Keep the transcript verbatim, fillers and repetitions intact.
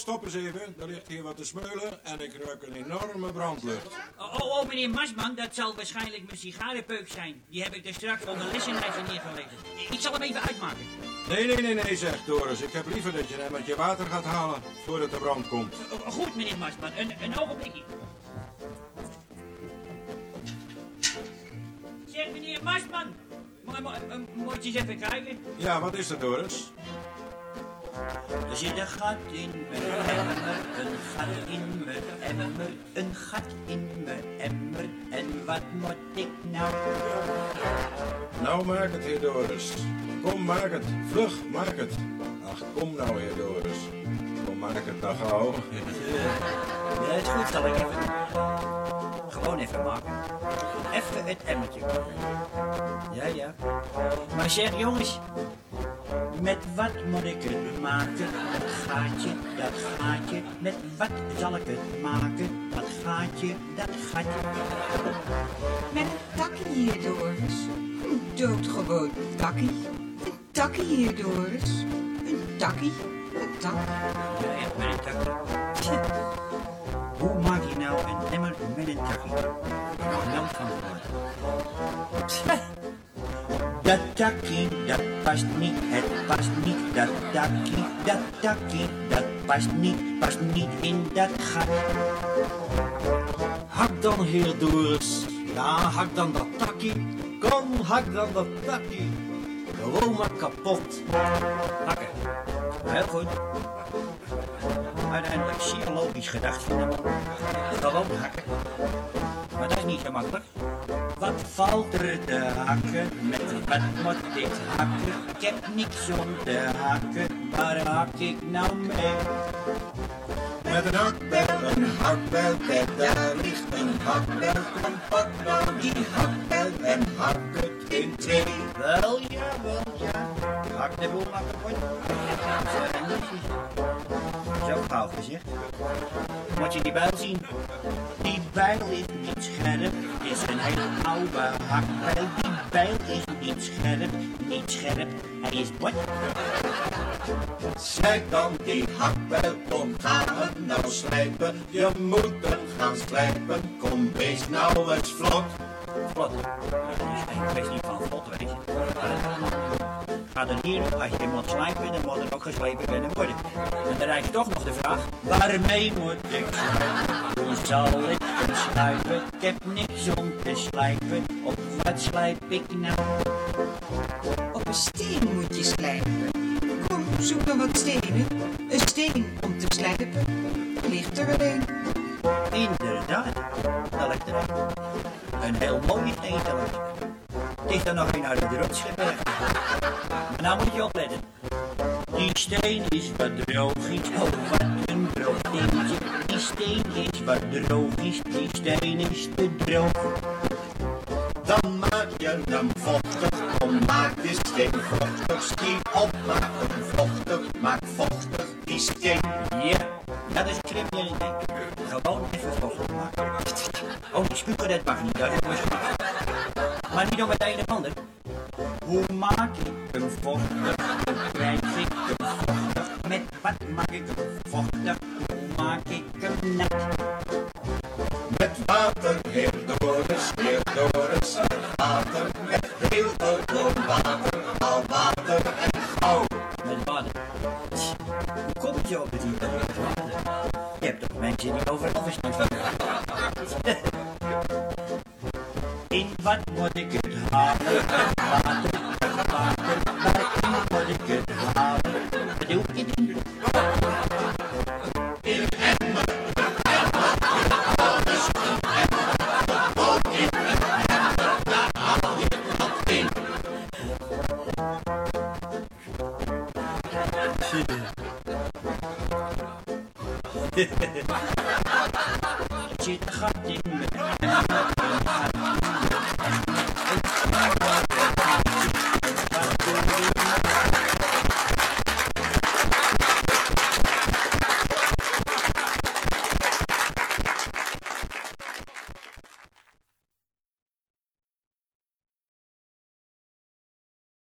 stop eens even. Er ligt hier wat te smeulen en ik ruik een enorme brandlucht. Oh, oh, oh, meneer Masman, dat zal waarschijnlijk mijn sigarenpeuk zijn. Die heb ik er straks onder lessenlijstje neergelegd. Ik zal hem even uitmaken. Nee, nee, nee, nee, zegt Doris. Ik heb liever dat je hem met je water gaat halen voordat de brand komt. Oh, goed, meneer Masman. Een, een ogenblikje. Zeg, meneer Masman. Mo- mo- Moet je eens even kijken? Ja, wat is er, Doris? Er zit een gat in mijn emmer, een gat in mijn emmer, een gat in mijn emmer. En wat moet ik nou? Nou, maak het, heer Doris. Kom, maak het. Vlug, maak het. Ach, kom nou, heer Doris. Kom, maak het nou gauw. Ja, is goed, zal ik even. Gewoon even maken. Even het emmertje. Ja, ja. Maar zeg, jongens. Met wat moet ik het maken? Dat gaatje, dat gaatje. Met wat zal ik het maken? Dat gaatje, dat gaatje. Met een takkie hier, Doris. Een doodgewoon takkie. Een takkie hier, Doris. Een takkie. Een tak. Ja, echt met een takkie. Hoe maak je nou een emmer met een takkie? Nou van het Dat takkie, dat past niet, het past niet. Dat takkie, dat takkie, dat past niet, past niet in dat gat. Hak dan, heer Doris. Ja, hak dan dat takkie. Kom, hak dan dat takkie. Gewoon maar kapot. Hakken. Heel goed. Uiteindelijk zeer logisch gedacht van hem. Gewoon hakken. Maar dat is niet zo makkelijk. Wat valt er te hakken? Met wat moet ik hakken? Ik heb niks om te hakken. Waar hak ik nou mee? Met een hakbel, een hakbel, kijk daar ligt een hakbel. Kom, pak nou die hakbel en hak het in twee. Wel ja, wel ja. Hak de boel maar kapot. Zo netjes. Zo gauw gezegd. Moet je die bijl zien? Die bijl is niet scherp. Is een hele oude hakbijl. Die bijl is niet scherp. Niet scherp. Hij is bot. Slijp dan die hakbel, kom, gaan we nou slijpen. Je moet hem gaan slijpen, kom, wees nou eens vlot. Vlot. Ik wees niet van vlot, weet je. Gaat er hier, als je hem moet slijpen, dan moet er ook geslepen kunnen worden. En dan rijdt toch nog de vraag, waarmee moet ik slijpen? Hoe zal ik hem slijpen? Ik heb niks om te slijpen. Op wat slijp ik nou? Op een steen moet je slijpen. Kom, zoek dan wat stenen. Een steen om te slijpen. Ligt er wel een. Inderdaad, dat ligt er een. Een heel mooie steen zelfs. Het is dan nog een uit de rotsgebergte. Maar nou moet je opletten. Die steen is wat droogjes. Oh, wat een droog dingetje. Die steen is wat droogjes. Die steen is te droog. Dan maak je hem vochtig, kom, maak de steen vochtig. Steen op, maak hem vochtig, maak vochtig die steen. Ja, dat is een slim dingetje. Gewoon even vochtig maken. Oh, die spugen, dat mag niet. Dat is misschien. Maar niet om het een of ander. Hoe maak ik hem vochtig? Hoe krijg ik hem vochtig? Met wat maak ik hem vochtig? Hoe maak ik hem nat? Met water, heer Doris, heer Doris, met water. Met heel veel water, al water en gauw. Met water. Hoe kom je op het idee met water? Je hebt toch mensen die overal verstand van hebben. In wat moet ik het halen? Water, water, waarin moet ik het halen? Wat doe ik het in? In emmer, emmer, alles in emmer. Ook in een emmer, daar haal je wat in. Er zit een gat